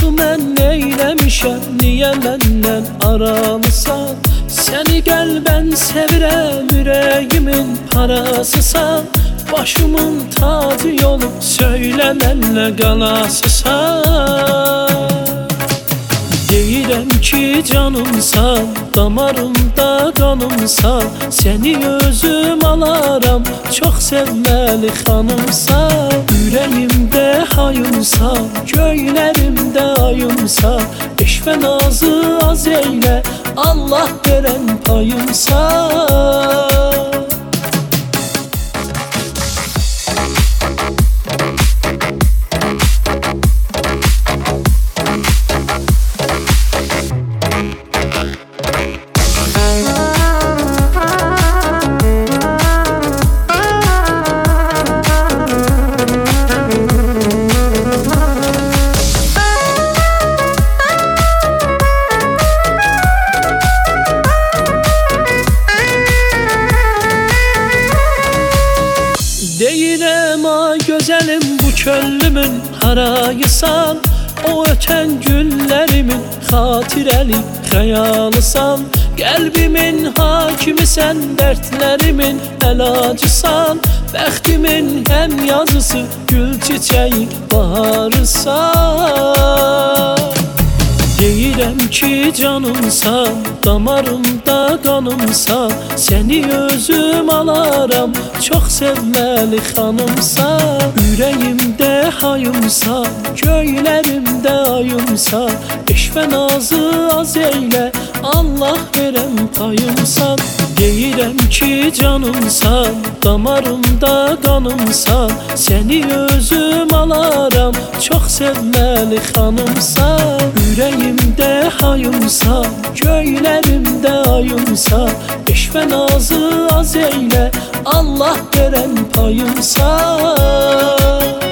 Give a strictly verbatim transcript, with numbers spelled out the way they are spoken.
Axı mən neyləmişəm, niyə məndən aramısan? Səni qəlbən sevirəm, ürəyimin parasısan. Başımın tacı olub, söylə mənlə qalasısan. Deyirəm ki canımsan, damarımda qanımsan. Səni özüm alaram, çox sevməli xanımsan. Ürəyimdə hayımsan, göylərimdə ayımsan. Eşvə nazı az eylə, Allah verən payımsan. Deyirəm ay gözəlim, bu köllümün harayısan. O ötən günlərimin xatirəli xəyalısan. Qəlbimin hakimisən, dərdlərimin əlacısan. Bəxtimin həm yazısı, gül çiçəyi baharısan. Deyirəm ki canımsan, damarımda qanımsan. Səni özüm alaram, çox sevməli xanımsan. Ürəyimdə hayımsan, göylərimdə ayımsan. Eşvə nazı az eylə, Allah verən payımsan. Deyirəm ki canımsan, damarımda qanımsan. Səni özüm alaram, çox sevməli xanımsan. Ürəyimdə hayımsan, göylərimdə ayımsan. Eşvə nazı az eylə, Allah verən payımsan.